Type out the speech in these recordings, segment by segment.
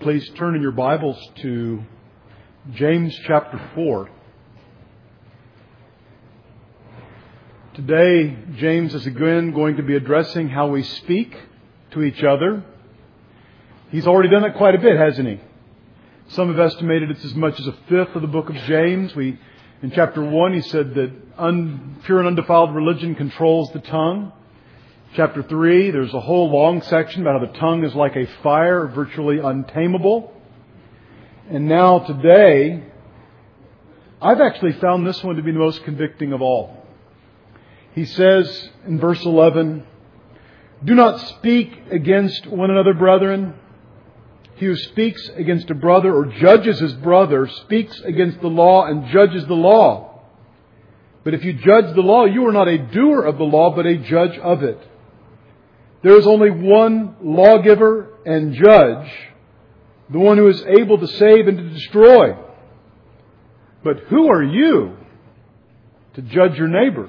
please turn in your Bibles to James chapter 4. Today, James is again going to be addressing how we speak to each other. He's already done it quite a bit, hasn't he? Some have estimated it's as much as a fifth of the book of James. In chapter 1, he said that pure and undefiled religion controls the tongue. Chapter 3, there's a whole long section about how the tongue is like a fire, virtually untamable. And now today, I've actually found this one to be the most convicting of all. He says in verse 11, "Do not speak against one another, brethren. He who speaks against a brother or judges his brother speaks against the law and judges the law. But if you judge the law, you are not a doer of the law, but a judge of it. There is only one lawgiver and judge, the one who is able to save and to destroy. But who are you to judge your neighbor?"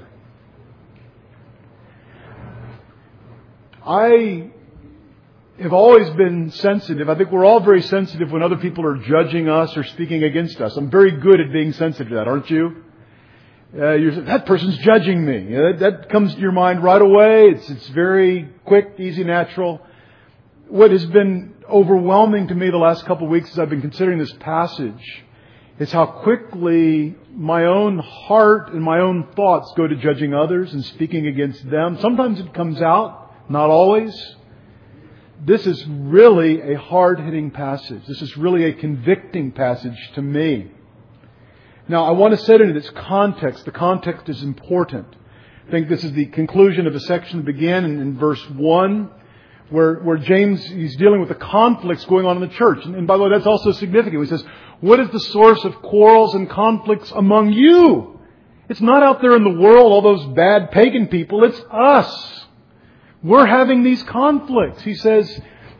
I have always been sensitive. I think we're all very sensitive when other people are judging us or speaking against us. I'm very good at being sensitive to that, aren't you? You're saying, that person's judging me. That comes to your mind right away. It's very quick, easy, natural. What has been overwhelming to me the last couple of weeks as I've been considering this passage is how quickly my own heart and my own thoughts go to judging others and speaking against them. Sometimes it comes out, not always. This is really a hard-hitting passage. This is really a convicting passage to me. Now, I want to set it in its context. The context is important. I think this is the conclusion of a section that began in verse 1, where James, he's dealing with the conflicts going on in the church. And by the way, that's also significant. He says, what is the source of quarrels and conflicts among you? It's not out there in the world, all those bad pagan people. It's us. We're having these conflicts. He says,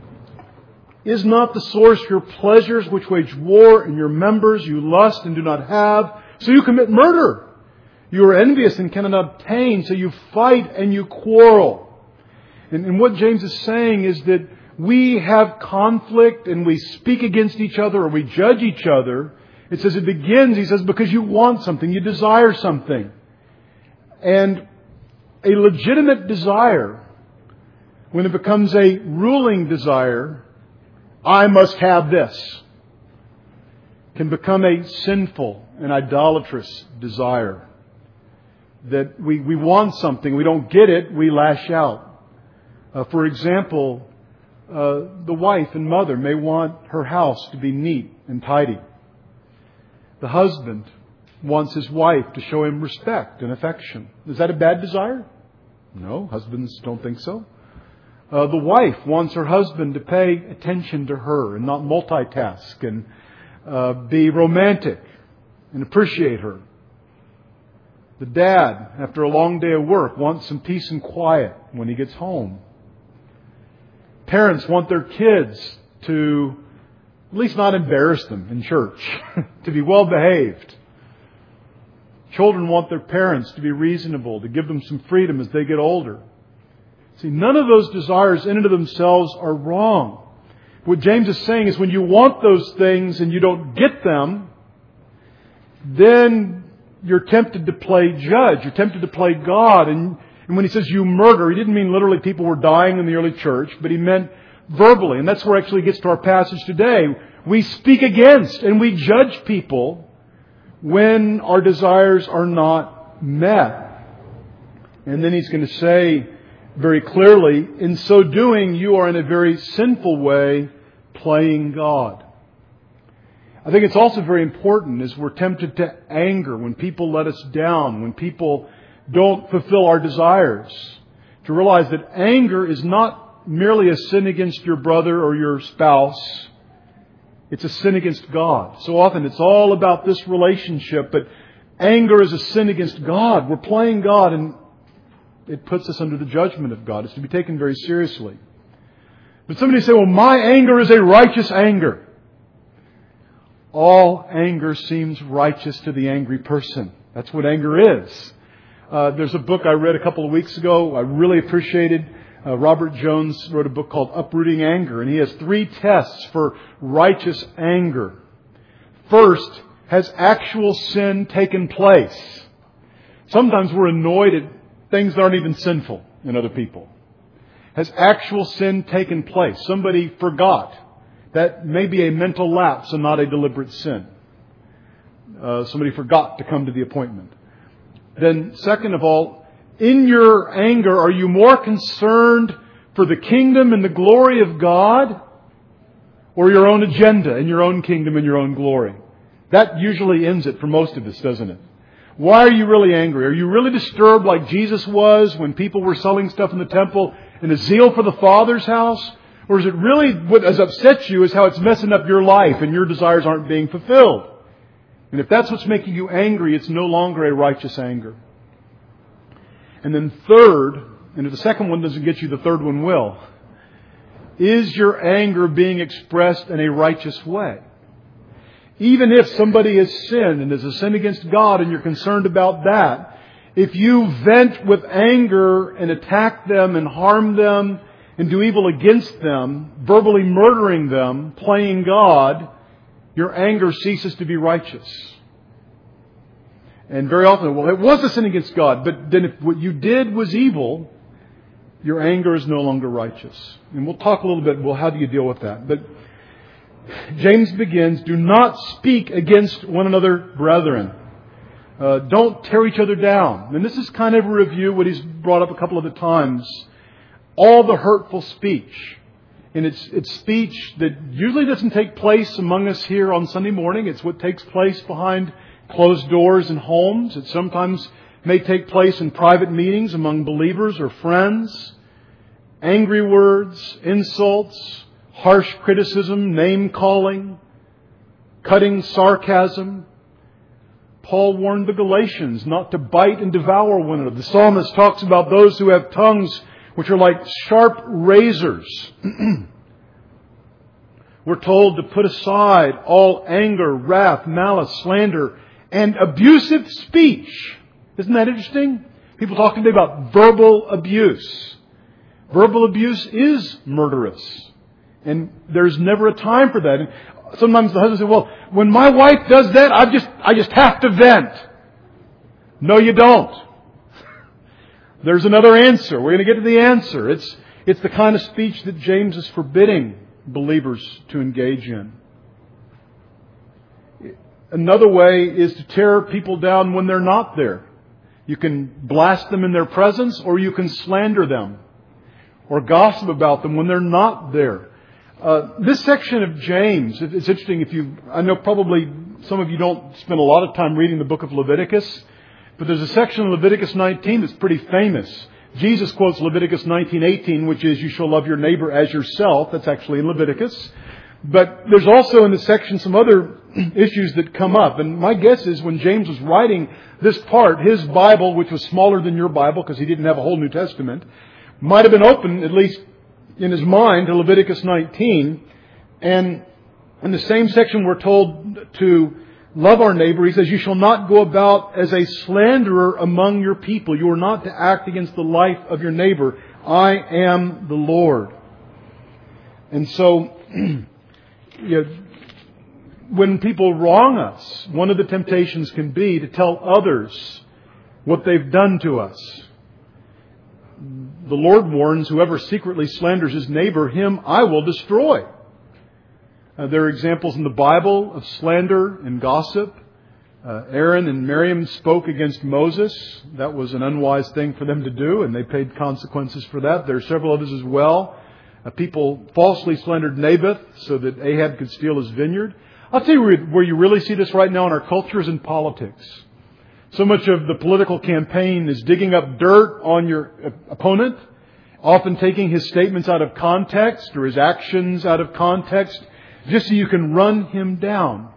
"Is not the source your pleasures which wage war in your members? You lust and do not have, so you commit murder. You are envious and cannot obtain, so you fight and you quarrel." And what James is saying is that we have conflict and we speak against each other or we judge each other. It says it begins, he says, because you want something, you desire something. And a legitimate desire, when it becomes a ruling desire, I must have this, can become a sinful and idolatrous desire. That we want something, we don't get it, we lash out. For example, the wife and mother may want her house to be neat and tidy. The husband wants his wife to show him respect and affection. Is that a bad desire? No, husbands don't think so. The wife wants her husband to pay attention to her and not multitask and be romantic and appreciate her. The dad, after a long day of work, wants some peace and quiet when he gets home. Parents want their kids to at least not embarrass them in church, to be well behaved. Children want their parents to be reasonable, to give them some freedom as they get older. See, none of those desires in and of themselves are wrong. What James is saying is when you want those things and you don't get them, then you're tempted to play judge. You're tempted to play God. And when he says you murder, he didn't mean literally people were dying in the early church, but he meant verbally. And that's where actually he gets to our passage today. We speak against and we judge people when our desires are not met. And then he's going to say very clearly, in so doing, you are in a very sinful way playing God. I think it's also very important as we're tempted to anger when people let us down, when people don't fulfill our desires, to realize that anger is not merely a sin against your brother or your spouse. It's a sin against God. So often it's all about this relationship, but anger is a sin against God. We're playing God and it puts us under the judgment of God. It's to be taken very seriously. But somebody say, well, my anger is a righteous anger. All anger seems righteous to the angry person. That's what anger is. There's a book I read a couple of weeks ago I really appreciated. Robert Jones wrote a book called Uprooting Anger, and he has 3 tests for righteous anger. First, has actual sin taken place? Sometimes we're annoyed at things that aren't even sinful in other people. Has actual sin taken place? Somebody forgot. That may be a mental lapse and not a deliberate sin. Somebody forgot to come to the appointment. Then, second of all, in your anger, are you more concerned for the kingdom and the glory of God, or your own agenda and your own kingdom and your own glory? That usually ends it for most of us, doesn't it? Why are you really angry? Are you really disturbed like Jesus was when people were selling stuff in the temple in a zeal for the Father's house? Or is it really what has upset you is how it's messing up your life and your desires aren't being fulfilled? And if that's what's making you angry, it's no longer a righteous anger. And then third, and if the second one doesn't get you, the third one will. Is your anger being expressed in a righteous way? Even if somebody has sinned and is a sin against God and you're concerned about that, if you vent with anger and attack them and harm them and do evil against them, verbally murdering them, playing God, your anger ceases to be righteous. And very often, well, it was a sin against God, but then if what you did was evil, your anger is no longer righteous. And we'll talk a little bit, well, how do you deal with that? But James begins, do not speak against one another, brethren. Don't tear each other down. And this is kind of a review, what he's brought up a couple of the times. All the hurtful speech. And it's speech that usually doesn't take place among us here on Sunday morning. It's what takes place behind closed doors in homes. It sometimes may take place in private meetings among believers or friends. Angry words, insults, harsh criticism, name-calling, cutting sarcasm. Paul warned the Galatians not to bite and devour one another. The psalmist talks about those who have tongues which are like sharp razors. We're told to put aside all anger, wrath, malice, slander, and abusive speech. Isn't that interesting? People talk today about verbal abuse. Verbal abuse is murderous. And there's never a time for that. And sometimes the husband says, well, when my wife does that, I just have to vent. No, you don't. There's another answer. We're going to get to the answer. It's the kind of speech that James is forbidding believers to engage in. Another way is to tear people down when they're not there. You can blast them in their presence, or you can slander them or gossip about them when they're not there. This section of James, it's interesting I know probably some of you don't spend a lot of time reading the book of Leviticus, but there's a section in Leviticus 19 that's pretty famous. Jesus quotes Leviticus 19:18, which is, you shall love your neighbor as yourself. That's actually in Leviticus. But there's also in this section some other issues that come up. And my guess is when James was writing this part, his Bible, which was smaller than your Bible because he didn't have a whole New Testament, might have been open, at least in his mind, to Leviticus 19. And in the same section we're told to love our neighbor. He says, you shall not go about as a slanderer among your people. You are not to act against the life of your neighbor. I am the Lord. And so, when people wrong us, one of the temptations can be to tell others what they've done to us. The Lord warns, whoever secretly slanders his neighbor, him I will destroy. There are examples in the Bible of slander and gossip. Aaron and Miriam spoke against Moses. That was an unwise thing for them to do, and they paid consequences for that. There are several others as well. People falsely slandered Naboth so that Ahab could steal his vineyard. I'll tell you where you really see this right now in our culture is in politics. So much of the political campaign is digging up dirt on your opponent, often taking his statements out of context or his actions out of context, just so you can run him down.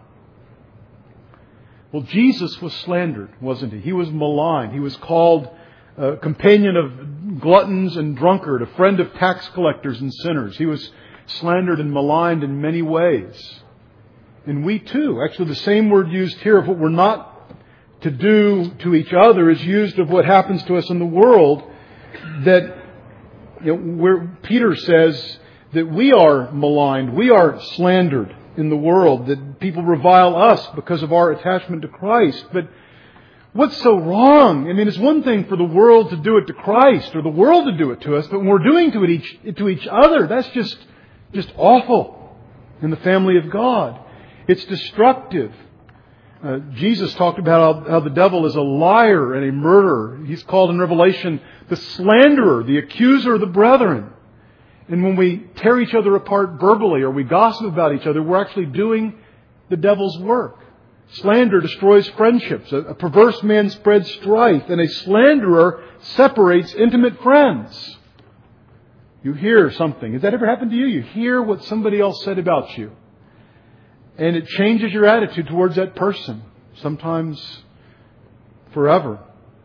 Well, Jesus was slandered, wasn't he? He was maligned. He was called a companion of gluttons and drunkard, a friend of tax collectors and sinners. He was slandered and maligned in many ways. And we too, actually the same word used here of what we're not to do to each other is used of what happens to us in the world, that Where Peter says that we are maligned, we are slandered in the world, that people revile us because of our attachment to Christ. But what's so wrong? I mean, it's one thing for the world to do it to Christ or the world to do it to us, but when we're doing it to each other, that's just awful in the family of God. It's destructive. Jesus talked about how the devil is a liar and a murderer. He's called in Revelation the slanderer, the accuser of the brethren. And when we tear each other apart verbally or we gossip about each other, we're actually doing the devil's work. Slander destroys friendships. A perverse man spreads strife, and a slanderer separates intimate friends. You hear something. Has that ever happened to you? You hear what somebody else said about you, and it changes your attitude towards that person, sometimes forever.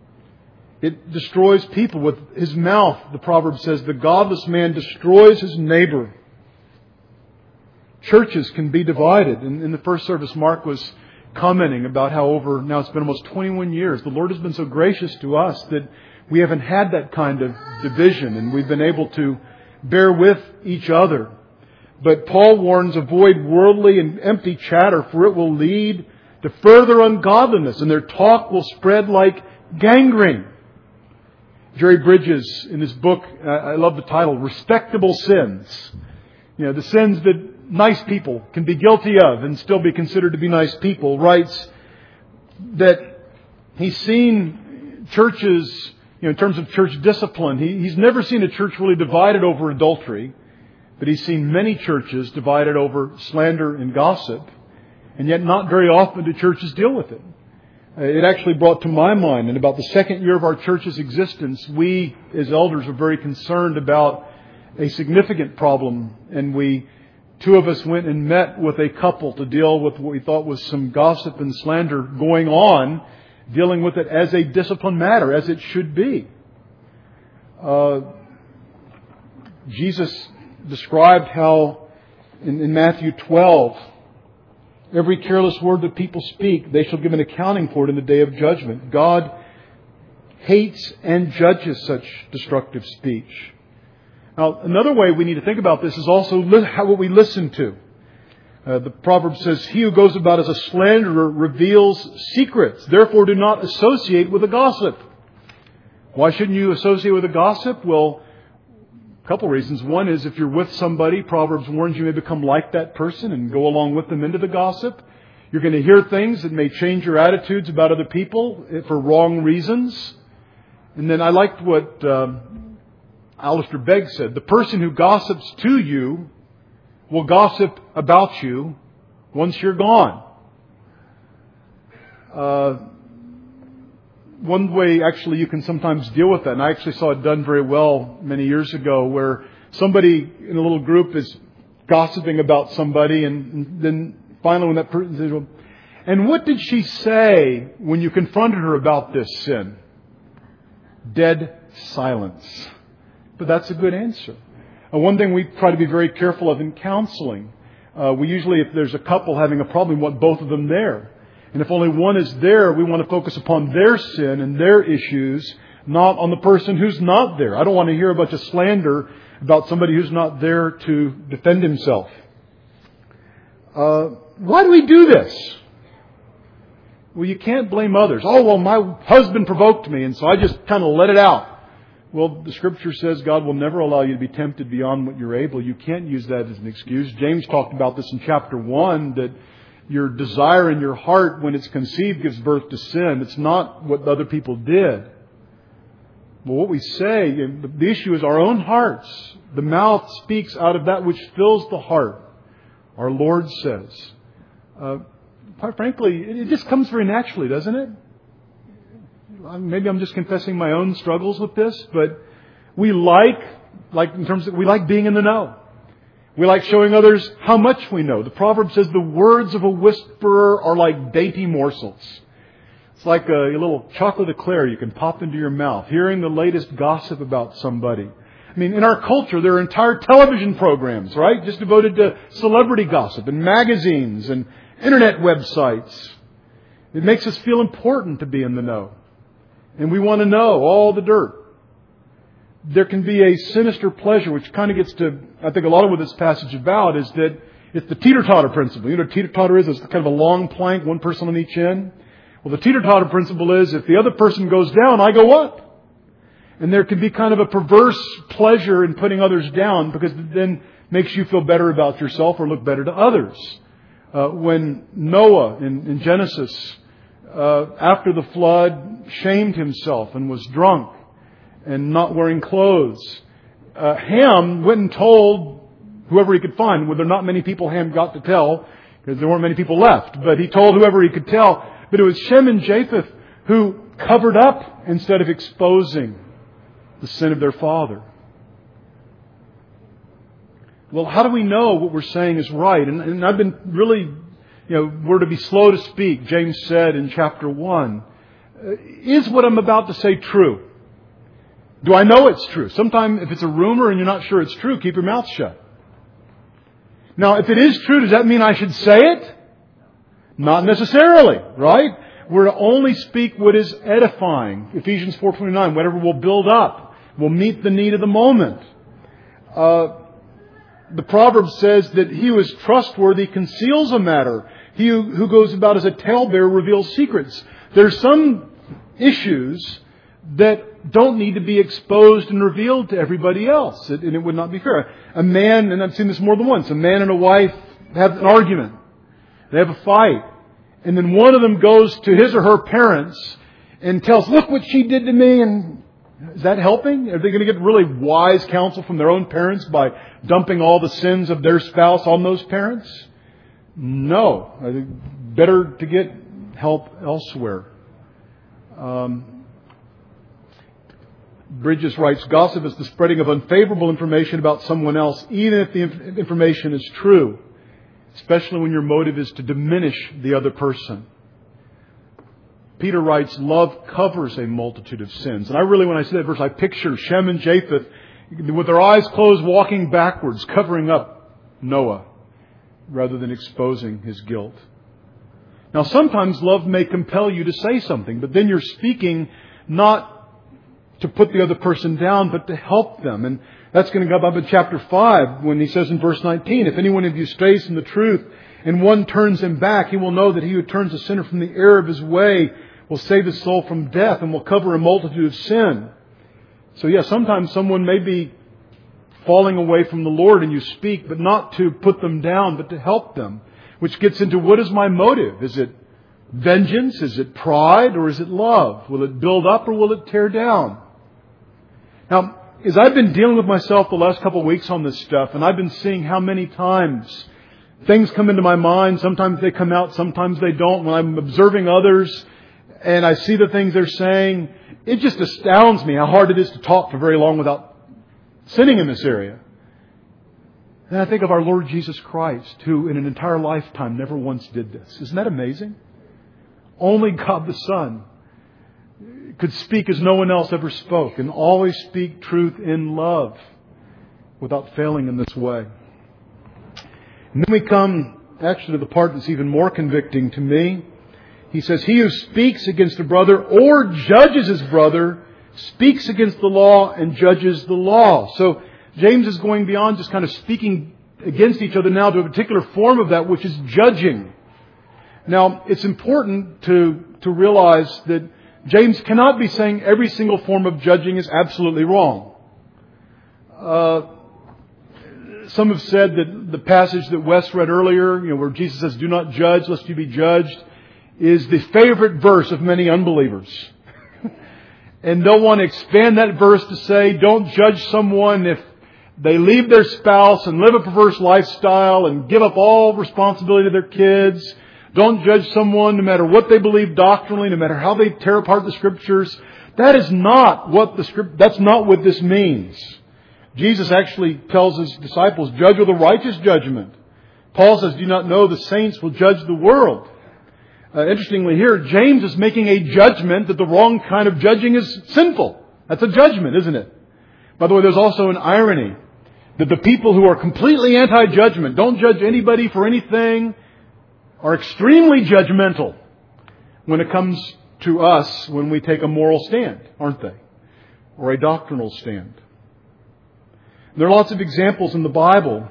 It destroys people with his mouth. The proverb says, the godless man destroys his neighbor. Churches can be divided. In the first service, Mark was commenting about how now it's been almost 21 years, the Lord has been so gracious to us that we haven't had that kind of division, and we've been able to bear with each other. But Paul warns, avoid worldly and empty chatter, for it will lead to further ungodliness, and their talk will spread like gangrene. Jerry Bridges, in his book, I love the title, Respectable Sins. The sins that nice people can be guilty of and still be considered to be nice people, writes that he's seen churches, in terms of church discipline, he's never seen a church really divided over adultery, but he's seen many churches divided over slander and gossip, and yet not very often do churches deal with it. It actually brought to my mind, in about the second year of our church's existence, we as elders were very concerned about a significant problem, and two of us went and met with a couple to deal with what we thought was some gossip and slander going on, dealing with it as a discipline matter, as it should be. Jesus described how in Matthew 12, every careless word that people speak, they shall give an accounting for it in the day of judgment. God hates and judges such destructive speech. Now, another way we need to think about this is also what we listen to. The proverb says, he who goes about as a slanderer reveals secrets. Therefore, do not associate with a gossip. Why shouldn't you associate with a gossip? Well, a couple reasons. One is if you're with somebody, Proverbs warns you may become like that person and go along with them into the gossip. You're going to hear things that may change your attitudes about other people for wrong reasons. And then I liked what Alistair Begg said. The person who gossips to you will gossip about you once you're gone. One way actually you can sometimes deal with that, and I actually saw it done very well many years ago, where somebody in a little group is gossiping about somebody, and then finally when that person says, well, and what did she say when you confronted her about this sin? Dead silence. But that's a good answer. One thing we try to be very careful of in counseling, we usually, if there's a couple having a problem, we want both of them there. And if only one is there, we want to focus upon their sin and their issues, not on the person who's not there. I don't want to hear a bunch of slander about somebody who's not there to defend himself. Why do we do this? Well, you can't blame others. Oh, well, my husband provoked me, and so I just kind of let it out. Well, the Scripture says God will never allow you to be tempted beyond what you're able. You can't use that as an excuse. James talked about this in chapter 1, that your desire in your heart, when it's conceived, gives birth to sin. It's not what other people did. But what we say, the issue is our own hearts. The mouth speaks out of that which fills the heart. Our Lord says. Quite frankly, it just comes very naturally, doesn't it? Maybe I'm just confessing my own struggles with this, but we like being in the know. We like showing others how much we know. The proverb says the words of a whisperer are like dainty morsels. It's like a little chocolate eclair you can pop into your mouth, hearing the latest gossip about somebody. I mean, in our culture, there are entire television programs, right, just devoted to celebrity gossip, and magazines and internet websites. It makes us feel important to be in the know. And we want to know all the dirt. there can be a sinister pleasure, which kind of gets to, I think, a lot of what this passage is about, is that it's the teeter-totter principle. You know what a teeter-totter is? It's kind of a long plank, one person on each end. Well, the teeter-totter principle is if the other person goes down, I go up. And there can be kind of a perverse pleasure in putting others down because it then makes you feel better about yourself or look better to others. When Noah in Genesis, after the flood, shamed himself and was drunk and not wearing clothes, Ham went and told whoever he could find. Well, there are not many people Ham got to tell because there weren't many people left. But he told whoever he could tell. But it was Shem and Japheth who covered up instead of exposing the sin of their father. Well, how do we know what we're saying is right? And I've been really, we're to be slow to speak, James said in chapter 1. Is what I'm about to say true? Do I know it's true? Sometimes if it's a rumor and you're not sure it's true, keep your mouth shut. Now, if it is true, does that mean I should say it? Not necessarily, right? We're to only speak what is edifying. Ephesians 4:29, whatever will build up, will meet the need of the moment. The proverb says that he who is trustworthy conceals a matter. He who goes about as a talebearer reveals secrets. There's some issues that don't need to be exposed and revealed to everybody else. And it would not be fair. A man, and I've seen this more than once, a man and a wife have an argument. They have a fight. And then one of them goes to his or her parents and tells, look what she did to me. And is that helping? Are they going to get really wise counsel from their own parents by dumping all the sins of their spouse on those parents? No. I think better to get help elsewhere. Bridges writes, gossip is the spreading of unfavorable information about someone else, even if the information is true, especially when your motive is to diminish the other person. Peter writes, love covers a multitude of sins. And I really, when I see that verse, I picture Shem and Japheth with their eyes closed walking backwards, covering up Noah rather than exposing his guilt. Now, sometimes love may compel you to say something, but then you're speaking not to put the other person down, but to help them. And that's going to come up in chapter 5 when he says in verse 19, if any one of you strays from the truth and one turns him back, he will know that he who turns a sinner from the error of his way will save his soul from death and will cover a multitude of sin. So sometimes someone may be falling away from the Lord and you speak, but not to put them down, but to help them. Which gets into what is my motive? Is it vengeance? Is it pride? Or is it love? Will it build up or will it tear down? Now, as I've been dealing with myself the last couple of weeks on this stuff, and I've been seeing how many times things come into my mind. Sometimes they come out, sometimes they don't. When I'm observing others and I see the things they're saying, it just astounds me how hard it is to talk for very long without sinning in this area. And I think of our Lord Jesus Christ, who in an entire lifetime never once did this. Isn't that amazing? Only God the Son could speak as no one else ever spoke and always speak truth in love without failing in this way. And then we come actually to the part that's even more convicting to me. He says, he who speaks against a brother or judges his brother speaks against the law and judges the law. So James is going beyond just kind of speaking against each other now to a particular form of that, which is judging. Now, it's important to realize that James cannot be saying every single form of judging is absolutely wrong. Some have said that the passage that Wes read earlier, where Jesus says, do not judge lest you be judged, is the favorite verse of many unbelievers. And they'll want to expand that verse to say, don't judge someone if they leave their spouse and live a perverse lifestyle and give up all responsibility to their kids. Don't judge someone no matter what they believe doctrinally, no matter how they tear apart the Scriptures. That is not what that's not what this means. Jesus actually tells his disciples, judge with a righteous judgment. Paul says, do you not know the saints will judge the world? Interestingly here, James is making a judgment that the wrong kind of judging is sinful. That's a judgment, isn't it? By the way, there's also an irony that the people who are completely anti-judgment, don't judge anybody for anything, are extremely judgmental when it comes to us when we take a moral stand, aren't they? Or a doctrinal stand. There are lots of examples in the Bible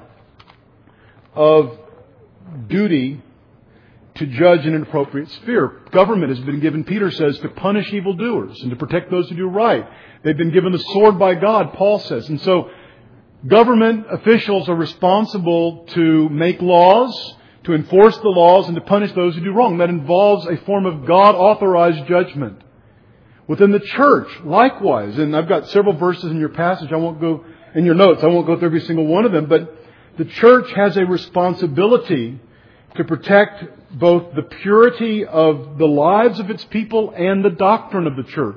of duty to judge in an appropriate sphere. Government has been given, Peter says, to punish evildoers and to protect those who do right. They've been given the sword by God, Paul says. And so government officials are responsible to make laws, to enforce the laws, and to punish those who do wrong. That involves a form of God-authorized judgment. Within the church, likewise, and I've got several verses in your passage, I won't go in your notes, I won't go through every single one of them, but the church has a responsibility to protect both the purity of the lives of its people and the doctrine of the church.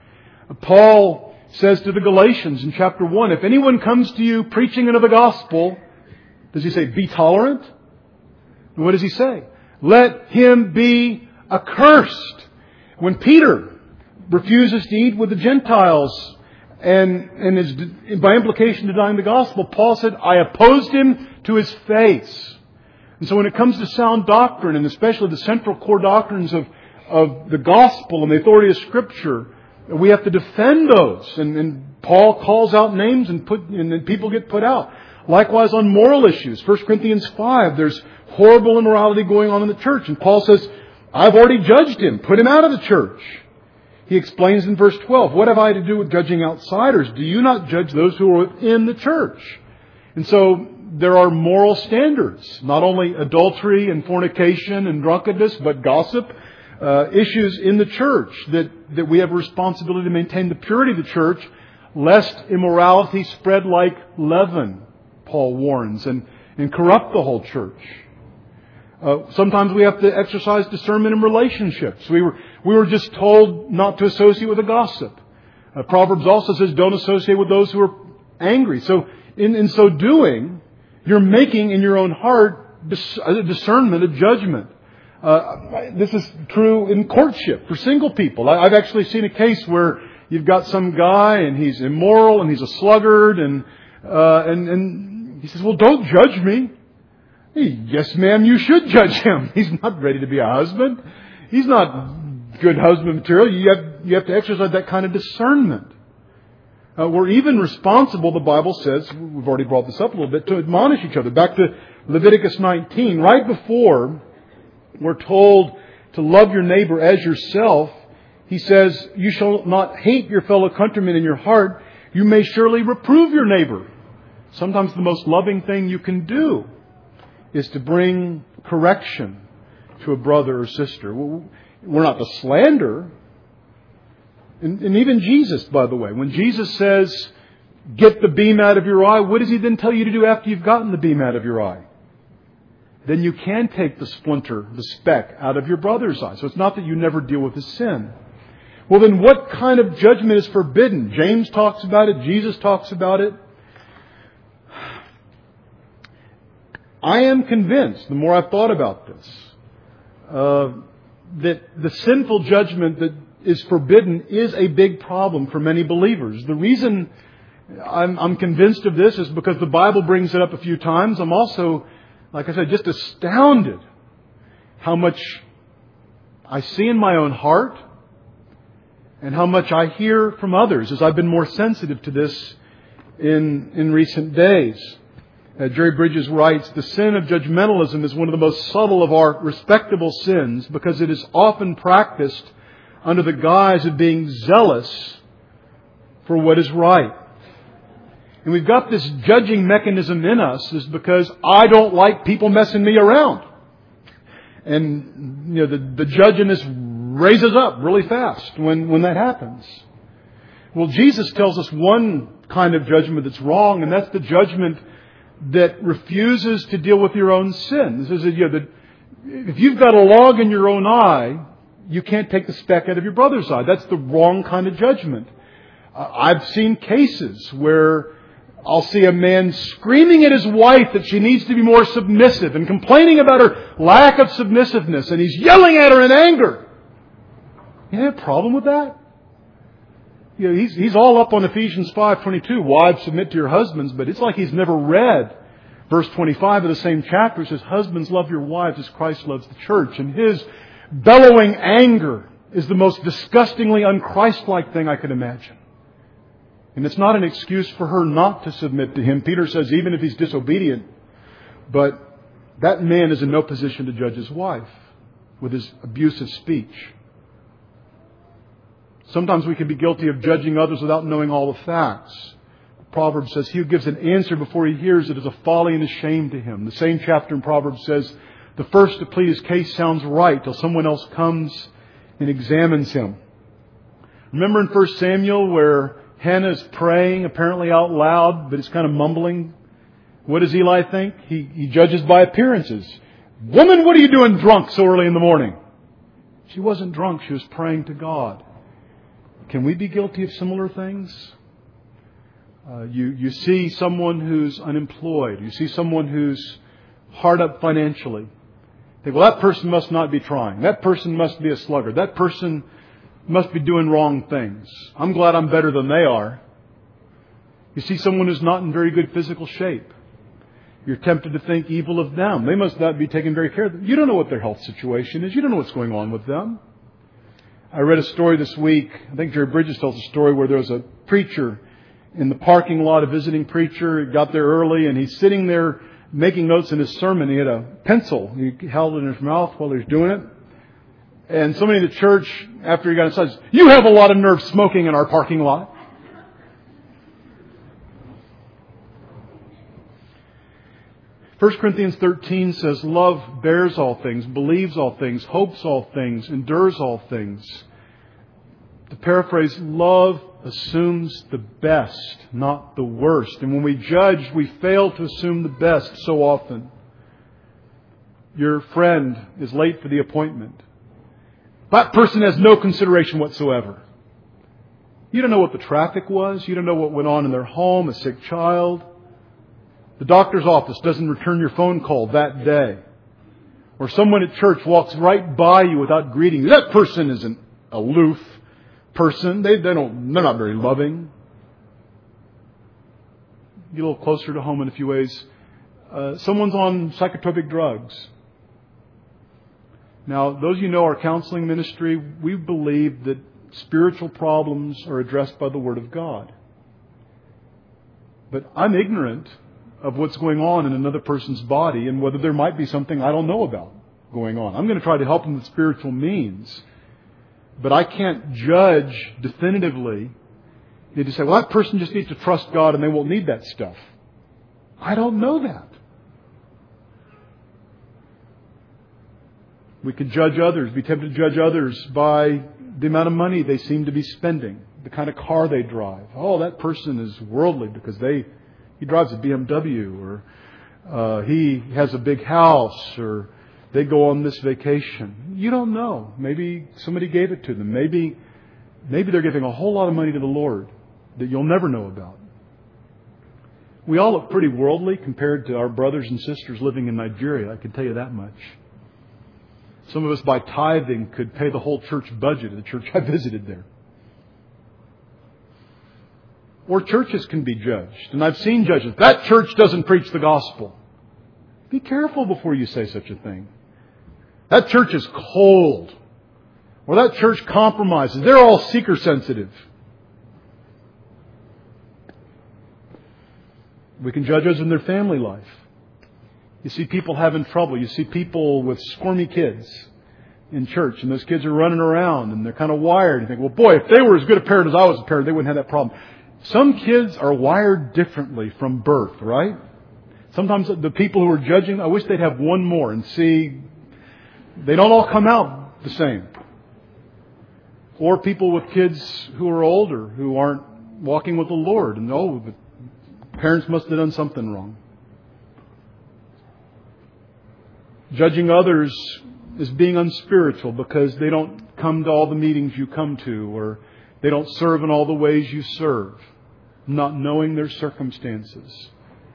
Paul says to the Galatians in chapter 1, if anyone comes to you preaching another gospel, does he say, be tolerant? And what does he say? Let him be accursed. When Peter refuses to eat with the Gentiles and is by implication denying the gospel, Paul said, I opposed him to his face. And so when it comes to sound doctrine, and especially the central core doctrines of the gospel and the authority of Scripture, we have to defend those. And Paul calls out names and people get put out. Likewise on moral issues. 1 Corinthians 5, there's horrible immorality going on in the church. And Paul says, I've already judged him. Put him out of the church. He explains in verse 12, what have I to do with judging outsiders? Do you not judge those who are within the church? And so there are moral standards, not only adultery and fornication and drunkenness, but gossip, issues in the church that we have a responsibility to maintain the purity of the church, lest immorality spread like leaven, Paul warns, and corrupt the whole church. Sometimes we have to exercise discernment in relationships. We were just told not to associate with a gossip. Proverbs also says don't associate with those who are angry. So in so doing, you're making in your own heart a discernment, a judgment. This is true in courtship for single people. I've actually seen a case where you've got some guy and he's immoral and he's a sluggard and he says, well, don't judge me. Yes, ma'am, you should judge him. He's not ready to be a husband. He's not good husband material. You have to exercise that kind of discernment. We're even responsible, the Bible says, we've already brought this up a little bit, to admonish each other. Back to Leviticus 19, right before we're told to love your neighbor as yourself, he says, you shall not hate your fellow countrymen in your heart. You may surely reprove your neighbor. Sometimes the most loving thing you can do is to bring correction to a brother or sister. We're not to slander. And even Jesus, by the way, when Jesus says, get the beam out of your eye, what does He then tell you to do after you've gotten the beam out of your eye? Then you can take the splinter, the speck, out of your brother's eye. So it's not that you never deal with his sin. Well, then what kind of judgment is forbidden? James talks about it. Jesus talks about it. I am convinced, the more I've thought about this, that the sinful judgment that is forbidden is a big problem for many believers. The reason I'm convinced of this is because the Bible brings it up a few times. I'm also, like I said, just astounded how much I see in my own heart and how much I hear from others as I've been more sensitive to this in recent days. Jerry Bridges writes, the sin of judgmentalism is one of the most subtle of our respectable sins because it is often practiced under the guise of being zealous for what is right. And we've got this judging mechanism in us is because I don't like people messing me around. And the judge in us raises up really fast when that happens. Well, Jesus tells us one kind of judgment that's wrong, and that's the judgment that refuses to deal with your own sin. This is if you've got a log in your own eye, you can't take the speck out of your brother's eye. That's the wrong kind of judgment. I've seen cases where I'll see a man screaming at his wife that she needs to be more submissive and complaining about her lack of submissiveness, and he's yelling at her in anger. You have a problem with that? He's all up on Ephesians 5:22. Wives, submit to your husbands, but it's like he's never read verse 25 of the same chapter. It says, husbands, love your wives as Christ loves the church. And his bellowing anger is the most disgustingly unchristlike thing I could imagine. And it's not an excuse for her not to submit to him. Peter says even if he's disobedient, but that man is in no position to judge his wife with his abusive speech. Sometimes we can be guilty of judging others without knowing all the facts. Proverbs says, he who gives an answer before he hears it is a folly and a shame to him. The same chapter in Proverbs says, the first to plead his case sounds right till someone else comes and examines him. Remember in 1 Samuel where Hannah is praying apparently out loud, but it's kind of mumbling? What does Eli think? He judges by appearances. Woman, what are you doing drunk so early in the morning? She wasn't drunk. She was praying to God. Can we be guilty of similar things? You see someone who's unemployed. You see someone who's hard up financially. You think, well, that person must not be trying. That person must be a sluggard. That person must be doing wrong things. I'm glad I'm better than they are. You see someone who's not in very good physical shape. You're tempted to think evil of them. They must not be taking very care of them. You don't know what their health situation is. You don't know what's going on with them. I read a story this week. I think Jerry Bridges tells a story where there was a preacher in the parking lot, a visiting preacher. He got there early and he's sitting there making notes in his sermon. He had a pencil. He held it in his mouth while he was doing it. And somebody in the church, after he got inside, says, "You have a lot of nerve smoking in our parking lot." 1 Corinthians 13 says, love bears all things, believes all things, hopes all things, endures all things. To paraphrase, love assumes the best, not the worst. And when we judge, we fail to assume the best so often. Your friend is late for the appointment. That person has no consideration whatsoever. You don't know what the traffic was. You don't know what went on in their home, a sick child. The doctor's office doesn't return your phone call that day. Or someone at church walks right by you without greeting you. That person is an aloof person. They're not very loving. Get a little closer to home in a few ways. Someone's on psychotropic drugs. Now, those of you know our counseling ministry, we believe that spiritual problems are addressed by the Word of God. But I'm ignorant of what's going on in another person's body and whether there might be something I don't know about going on. I'm going to try to help them with spiritual means. But I can't judge definitively. You just say, well, that person just needs to trust God and they won't need that stuff. I don't know that. We could judge others, be tempted to judge others by the amount of money they seem to be spending, the kind of car they drive. Oh, that person is worldly because he drives a BMW, or he has a big house, or they go on this vacation. You don't know. Maybe somebody gave it to them. Maybe they're giving a whole lot of money to the Lord that you'll never know about. We all look pretty worldly compared to our brothers and sisters living in Nigeria. I can tell you that much. Some of us by tithing could pay the whole church budget of the church I visited there. Or churches can be judged. And I've seen judges. That church doesn't preach the gospel. Be careful before you say such a thing. That church is cold. Or that church compromises. They're all seeker sensitive. We can judge others in their family life. You see people having trouble. You see people with squirmy kids in church. And those kids are running around and they're kind of wired. You think, well, boy, if they were as good a parent as I was a parent, they wouldn't have that problem. Some kids are wired differently from birth, right? Sometimes the people who are judging, I wish they'd have one more and see they don't all come out the same. Or people with kids who are older, who aren't walking with the Lord. And the parents must have done something wrong. Judging others is being unspiritual because they don't come to all the meetings you come to, or they don't serve in all the ways you serve, not knowing their circumstances.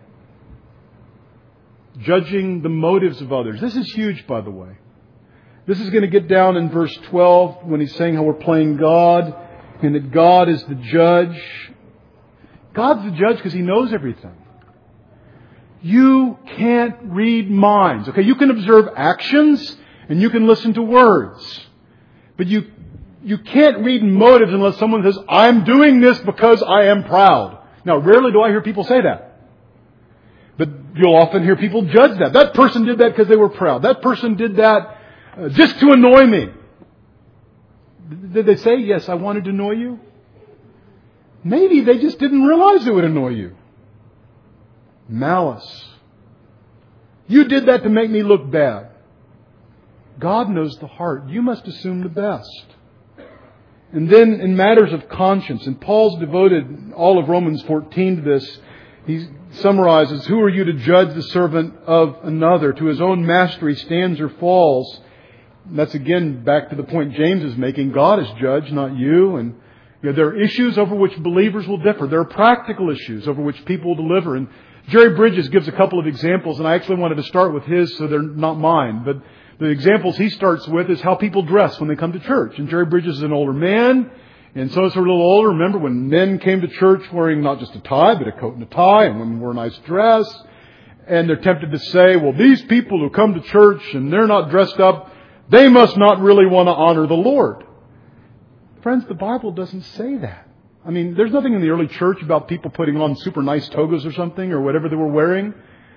Judging the motives of others. This is huge, by the way. This is going to get down in verse 12 when he's saying how we're playing God and that God is the judge. God's the judge because He knows everything. You can't read minds. Okay, you can observe actions and you can listen to words. But you You can't read motives unless someone says, I'm doing this because I am proud. Now, rarely do I hear people say that. But you'll often hear people judge that. That person did that because they were proud. That person did that just to annoy me. Did they say, yes, I wanted to annoy you? Maybe they just didn't realize it would annoy you. Malice. You did that to make me look bad. God knows the heart. You must assume the best. And then in matters of conscience, and Paul's devoted all of Romans 14 to this, he summarizes, who are you to judge the servant of another? To his own master he stands or falls. And that's again back to the point James is making. God is judge, not you. And there are issues over which believers will differ. There are practical issues over which people will deliver. And Jerry Bridges gives a couple of examples, and I actually wanted to start with his, so they're not mine. But the examples he starts with is how people dress when they come to church. And Jerry Bridges is an older man, and so is a little older. Remember when men came to church wearing not just a tie, but a coat and a tie, and women wore a nice dress. And they're tempted to say, well, these people who come to church and they're not dressed up, they must not really want to honor the Lord. Friends, the Bible doesn't say that. I mean, there's nothing in the early church about people putting on super nice togas or something or whatever they were wearing.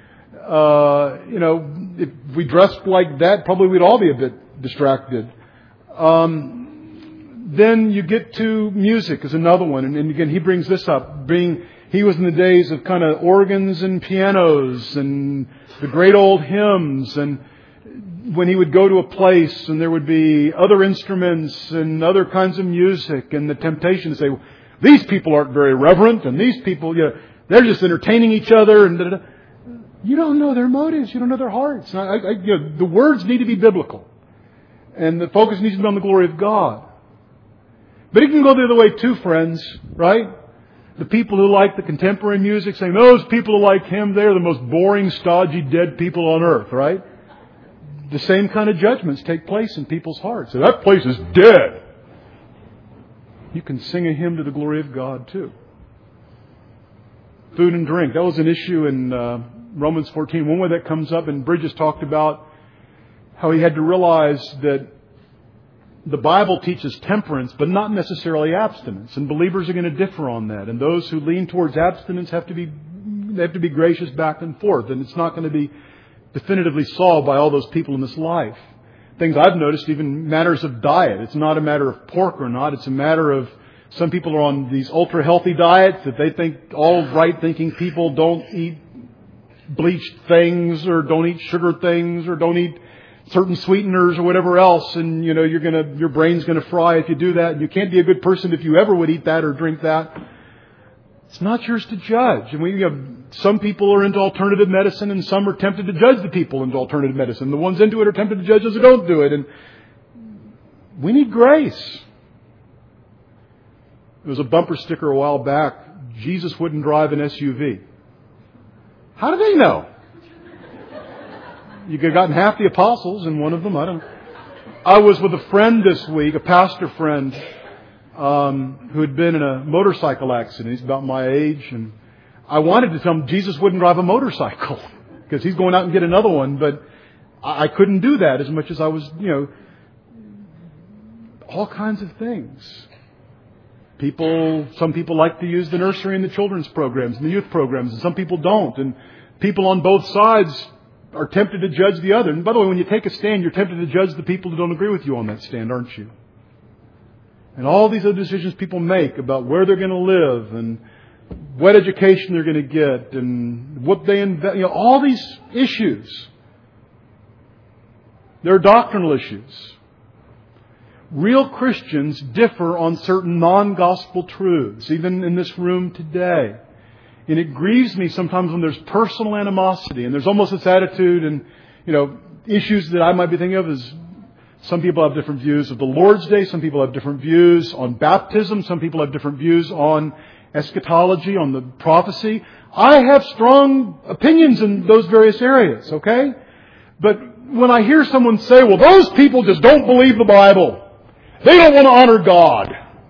If we dressed like that, probably we'd all be a bit distracted. Then you get to music is another one. And again, he brings this up. He was in the days of kind of organs and pianos and the great old hymns. And when he would go to a place and there would be other instruments and other kinds of music, and the temptation to say, well, these people aren't very reverent, and these people, they're just entertaining each other. And da-da-da. You don't know their motives. You don't know their hearts. The words need to be biblical. And the focus needs to be on the glory of God. But it can go the other way too, friends, right? The people who like the contemporary music saying, those people who like him, they're the most boring, stodgy, dead people on earth, right? The same kind of judgments take place in people's hearts. So that place is dead. You can sing a hymn to the glory of God too. Food and drink. That was an issue in Romans 14. One way that comes up, and Bridges talked about how he had to realize that the Bible teaches temperance, but not necessarily abstinence. And believers are going to differ on that. And those who lean towards abstinence have to be gracious back and forth. And it's not going to be definitively solved by all those people in this life. Things I've noticed, even matters of diet. It's not a matter of pork or not. It's a matter of some people are on these ultra-healthy diets that they think all right-thinking people don't eat bleached things or don't eat sugar things or don't eat certain sweeteners or whatever else. And, your brain's going to fry if you do that. And you can't be a good person if you ever would eat that or drink that. It's not yours to judge. And some people are into alternative medicine and some are tempted to judge the people into alternative medicine. The ones into it are tempted to judge those who don't do it. And we need grace. There was a bumper sticker a while back. Jesus wouldn't drive an SUV. How do they know? You could have gotten half the apostles in one of them. I don't know. I was with a friend this week, a pastor friend, who had been in a motorcycle accident. He's about my age. And I wanted to tell him Jesus wouldn't drive a motorcycle because he's going out and get another one. But I couldn't do that as much as I was, all kinds of things. Some people like to use the nursery and the children's programs and the youth programs, and some people don't. And people on both sides are tempted to judge the other. And by the way, when you take a stand, you're tempted to judge the people who don't agree with you on that stand, aren't you? And all these other decisions people make about where they're going to live and what education they're going to get and what they invest, all these issues. There are doctrinal issues. Real Christians differ on certain non-gospel truths, even in this room today. And it grieves me sometimes when there's personal animosity and there's almost this attitude and, issues that I might be thinking of is some people have different views of the Lord's Day. Some people have different views on baptism. Some people have different views on eschatology, on the prophecy. I have strong opinions in those various areas, okay? But when I hear someone say, well, those people just don't believe the Bible. They don't want to honor God.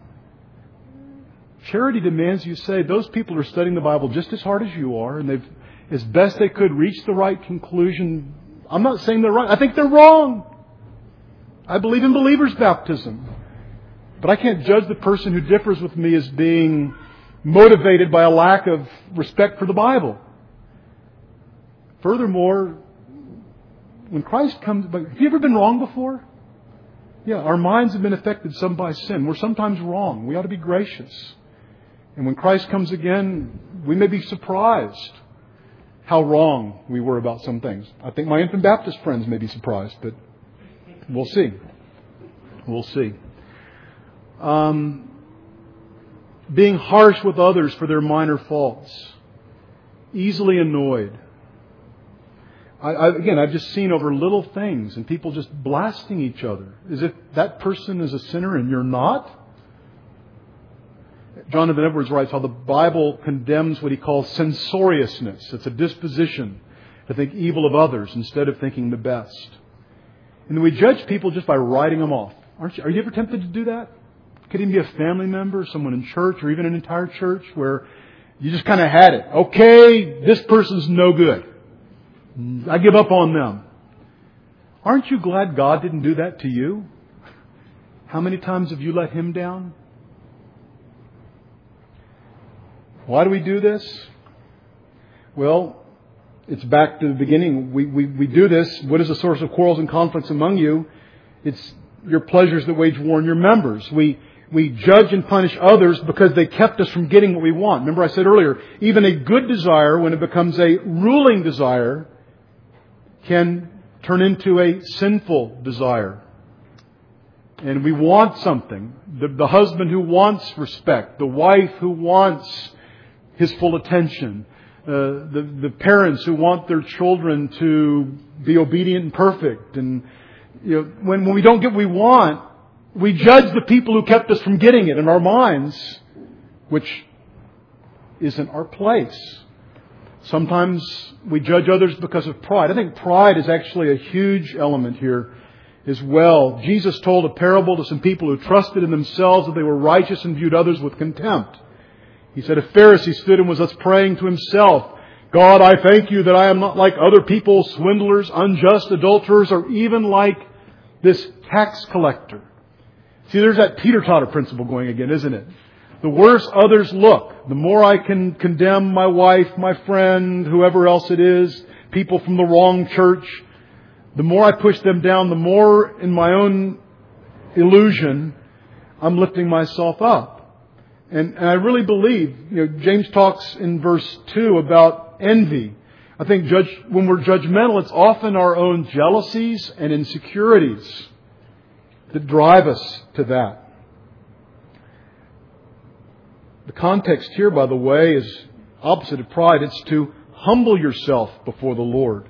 Charity demands you say those people are studying the Bible just as hard as you are, and they've, as best they could, reached the right conclusion. I'm not saying they're right. I think they're wrong. I believe in believers' baptism. But I can't judge the person who differs with me as being motivated by a lack of respect for the Bible. Furthermore, when Christ comes... Have you ever been wrong before? Yeah, our minds have been affected some by sin. We're sometimes wrong. We ought to be gracious. And when Christ comes again, we may be surprised how wrong we were about some things. I think my infant Baptist friends may be surprised, but we'll see. We'll see. Being harsh with others for their minor faults. Easily annoyed. I've just seen over little things and people just blasting each other as if that person is a sinner and you're not. Jonathan Edwards writes how the Bible condemns what he calls censoriousness. It's a disposition to think evil of others instead of thinking the best. And we judge people just by writing them off. Are you ever tempted to do that? Could even be a family member, someone in church, or even an entire church where you just kind of had it. Okay, this person's no good. I give up on them. Aren't you glad God didn't do that to you? How many times have you let Him down? Why do we do this? Well, it's back to the beginning. We do this. What is the source of quarrels and conflicts among you? It's your pleasures that wage war on your members. We judge and punish others because they kept us from getting what we want. Remember I said earlier, even a good desire, when it becomes a ruling desire, can turn into a sinful desire. And we want something. The husband who wants respect. The wife who wants his full attention. The parents who want their children to be obedient and perfect. And when we don't get what we want, we judge the people who kept us from getting it in our minds, which isn't our place. Sometimes we judge others because of pride. I think pride is actually a huge element here as well. Jesus told a parable to some people who trusted in themselves that they were righteous and viewed others with contempt. He said, a Pharisee stood and was thus praying to himself, God, I thank you that I am not like other people, swindlers, unjust, adulterers, or even like this tax collector. See, there's that teeter-totter principle going again, isn't it? The worse others look, the more I can condemn my wife, my friend, whoever else it is, people from the wrong church. The more I push them down, the more in my own illusion, I'm lifting myself up. And I really believe, James talks in verse 2 about envy. I think when we're judgmental, it's often our own jealousies and insecurities that drive us to that. The context here, by the way, is opposite of pride. It's to humble yourself before the Lord.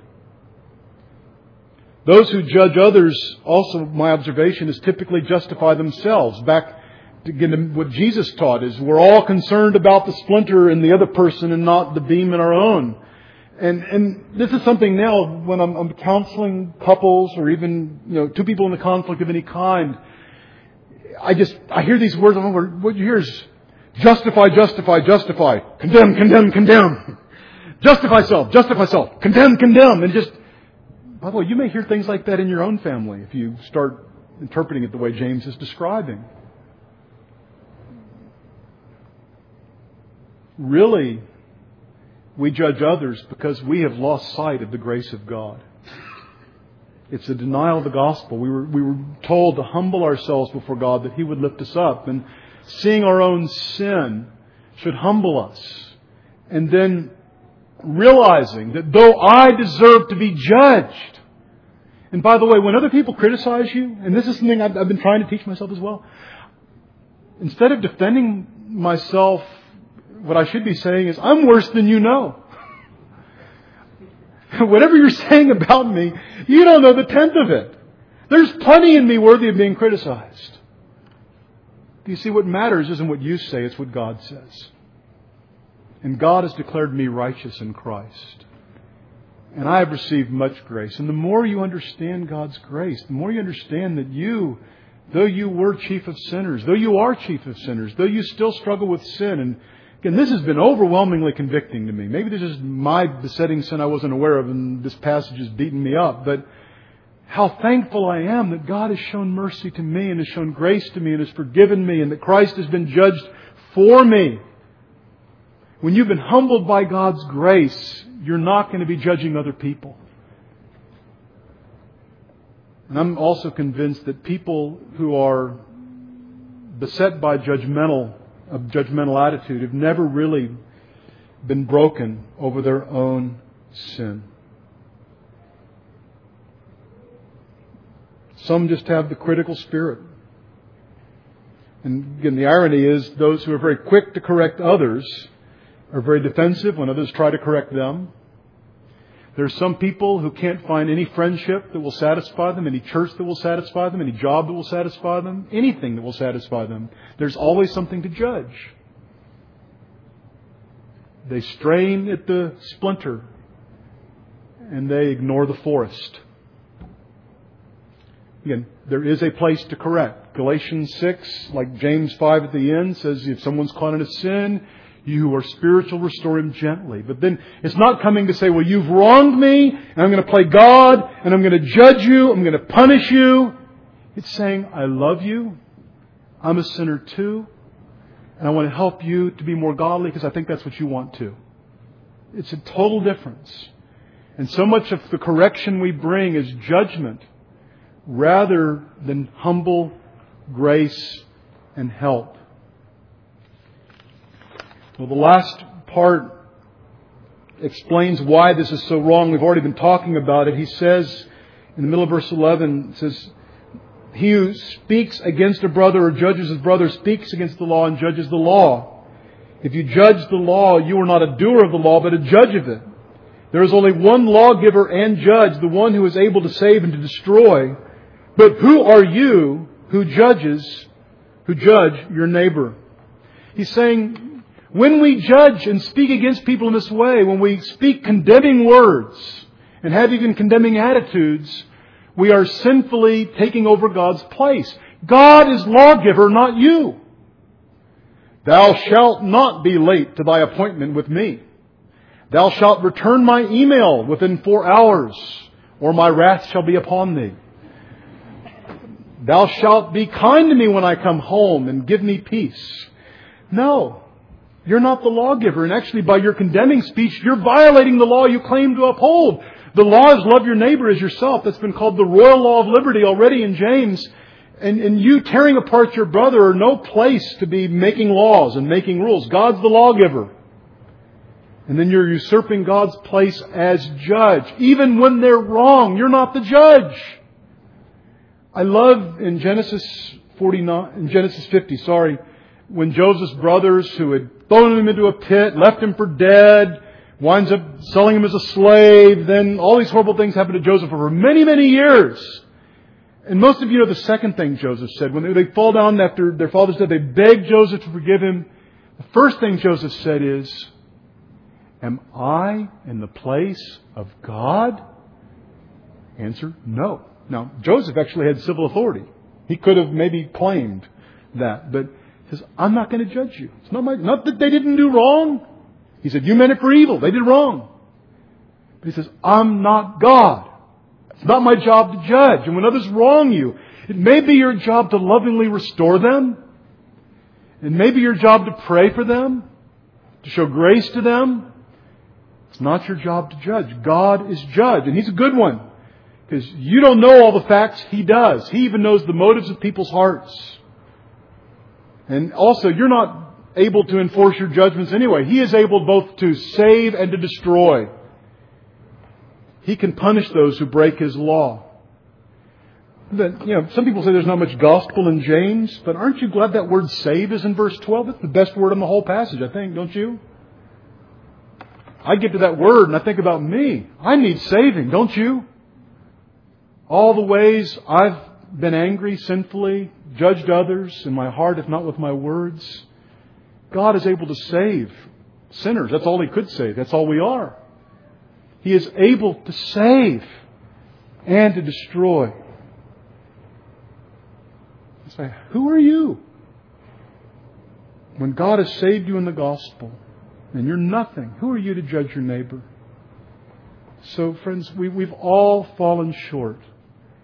Those who judge others, also my observation, is typically justify themselves. Back to what Jesus taught is we're all concerned about the splinter in the other person and not the beam in our own. And this is something now when I'm counseling couples or even two people in a conflict of any kind. I hear these words. What you hear is justify, justify, justify, condemn, condemn, condemn, justify self, condemn, condemn, and just. By the way, you may hear things like that in your own family if you start interpreting it the way James is describing. Really, we judge others because we have lost sight of the grace of God. It's a denial of the gospel. We were told to humble ourselves before God that He would lift us up. And seeing our own sin should humble us. And then realizing that though I deserve to be judged. And by the way, when other people criticize you, and this is something I've been trying to teach myself as well, instead of defending myself, what I should be saying is, I'm worse than you know. Whatever you're saying about me, you don't know the tenth of it. There's plenty in me worthy of being criticized. You see, what matters isn't what you say, it's what God says. And God has declared me righteous in Christ. And I have received much grace. And the more you understand God's grace, the more you understand that you, though you were chief of sinners, though you are chief of sinners, though you still struggle with sin, and again, this has been overwhelmingly convicting to me. Maybe this is my besetting sin I wasn't aware of and this passage is beating me up. But how thankful I am that God has shown mercy to me and has shown grace to me and has forgiven me and that Christ has been judged for me. When you've been humbled by God's grace, you're not going to be judging other people. And I'm also convinced that people who are beset by a judgmental attitude have never really been broken over their own sin. Some just have the critical spirit. And again, the irony is those who are very quick to correct others are very defensive when others try to correct them. There are some people who can't find any friendship that will satisfy them, any church that will satisfy them, any job that will satisfy them, anything that will satisfy them. There's always something to judge. They strain at the splinter and they ignore the forest. Again, there is a place to correct. Galatians 6, like James 5 at the end, says if someone's caught in a sin, you who are spiritual, restore him gently. But then it's not coming to say, well, you've wronged me, and I'm going to play God, and I'm going to judge you, I'm going to punish you. It's saying, I love you, I'm a sinner too, and I want to help you to be more godly because I think that's what you want to. It's a total difference. And so much of the correction we bring is judgment rather than humble grace and help. Well, the last part explains why this is so wrong. We've already been talking about it. He says in the middle of verse 11, it says, he who speaks against a brother or judges his brother speaks against the law and judges the law. If you judge the law, you are not a doer of the law, but a judge of it. There is only one lawgiver and judge, the one who is able to save and to destroy. But who are you who judge your neighbor? He's saying, when we judge and speak against people in this way, when we speak condemning words and have even condemning attitudes, we are sinfully taking over God's place. God is lawgiver, not you. Thou shalt not be late to thy appointment with me. Thou shalt return my email within 4 hours, or my wrath shall be upon thee. Thou shalt be kind to me when I come home and give me peace. No. You're not the lawgiver. And actually, by your condemning speech, you're violating the law you claim to uphold. The law is love your neighbor as yourself. That's been called the royal law of liberty already in James. And you tearing apart your brother are no place to be making laws and making rules. God's the lawgiver. And then you're usurping God's place as judge. Even when they're wrong, you're not the judge. I love in Genesis 50, when Joseph's brothers who had thrown him into a pit, left him for dead, winds up selling him as a slave. Then all these horrible things happen to Joseph over many, many years. And most of you know the second thing Joseph said. When they fall down after their father's death, they beg Joseph to forgive him. The first thing Joseph said is, am I in the place of God? Answer, no. Now, Joseph actually had civil authority. He could have maybe claimed that. But he says, I'm not going to judge you. It's not that they didn't do wrong. He said, you meant it for evil. They did wrong. But he says, I'm not God. It's not my job to judge. And when others wrong you, it may be your job to lovingly restore them. It may be your job to pray for them, to show grace to them. It's not your job to judge. God is judge, and He's a good one. Because you don't know all the facts. He does. He even knows the motives of people's hearts. And also, you're not able to enforce your judgments anyway. He is able both to save and to destroy. He can punish those who break His law. But, some people say there's not much gospel in James, but aren't you glad that word save is in verse 12? It's the best word in the whole passage, I think, don't you? I get to that word and I think about me. I need saving, don't you? All the ways I've been angry, sinfully, judged others in my heart, if not with my words. God is able to save sinners. That's all He could save. That's all we are. He is able to save and to destroy. I say, who are you? When God has saved you in the gospel and you're nothing, who are you to judge your neighbor? So, friends, we've all fallen short.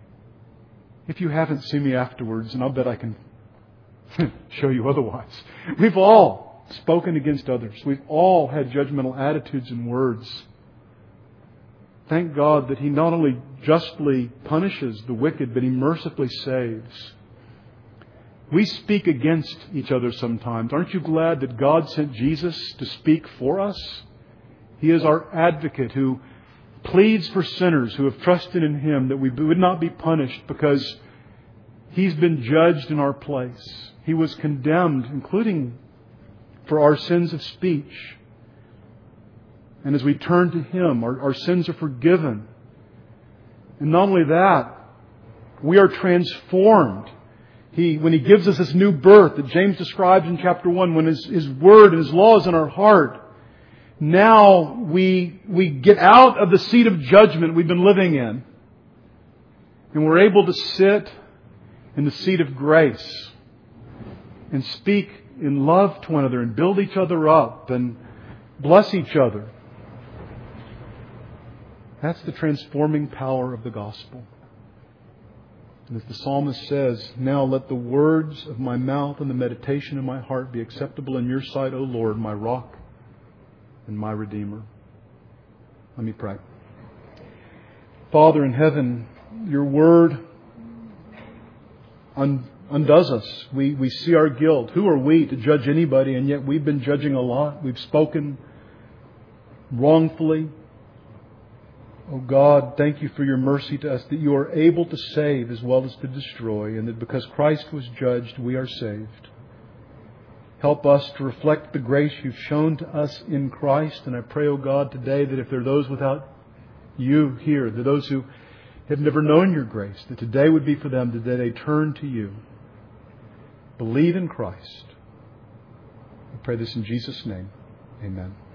If you haven't seen me afterwards, and I'll bet I can show you otherwise, we've all spoken against others. We've all had judgmental attitudes and words. Thank God that He not only justly punishes the wicked, but He mercifully saves. We speak against each other sometimes. Aren't you glad that God sent Jesus to speak for us? He is our advocate who pleads for sinners who have trusted in Him that we would not be punished because He's been judged in our place. He was condemned, including for our sins of speech. And as we turn to Him, our sins are forgiven. And not only that, we are transformed. When He gives us this new birth that James describes in chapter 1, when His Word and His law is in our heart, now we get out of the seat of judgment we've been living in. And we're able to sit in the seat of grace and speak in love to one another and build each other up and bless each other. That's the transforming power of the gospel. And as the psalmist says, now let the words of my mouth and the meditation of my heart be acceptable in your sight, O Lord, my rock and my Redeemer. Let me pray. Father in heaven, your word undoes us. We see our guilt. Who are we to judge anybody? And yet we've been judging a lot. We've spoken wrongfully. Oh God, thank you for your mercy to us that you are able to save as well as to destroy, and that because Christ was judged, we are saved. Help us to reflect the grace you've shown to us in Christ. And I pray, oh God, today that if there are those without you here, that those who have never known your grace, that today would be for them that they turn to you. Believe in Christ. I pray this in Jesus' name. Amen.